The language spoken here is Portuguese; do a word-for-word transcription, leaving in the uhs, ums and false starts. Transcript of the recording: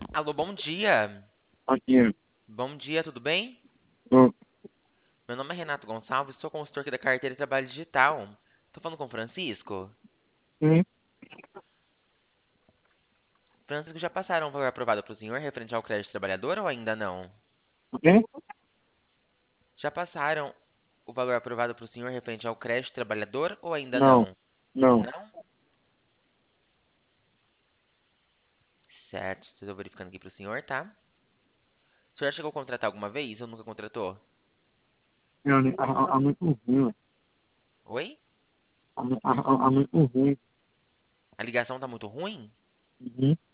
Alô, bom dia. Aqui, Bom dia, tudo bem? tô, Meu nome é Renato Gonçalves, sou consultor aqui da carteira de trabalho digital. Tô falando com o Francisco. sim, Francisco, já passaram o valor aprovado para o senhor referente ao crédito trabalhador ou ainda não? ok? Já passaram o valor aprovado para o senhor referente ao crédito trabalhador ou ainda Não, não? não. Não? Certo, estou verificando aqui para o senhor, tá? O senhor já chegou a contratar alguma vez ou nunca contratou? É, a, a, a muito ruim, Oi? a, a, a, a muito ruim. A ligação tá muito ruim? Uhum.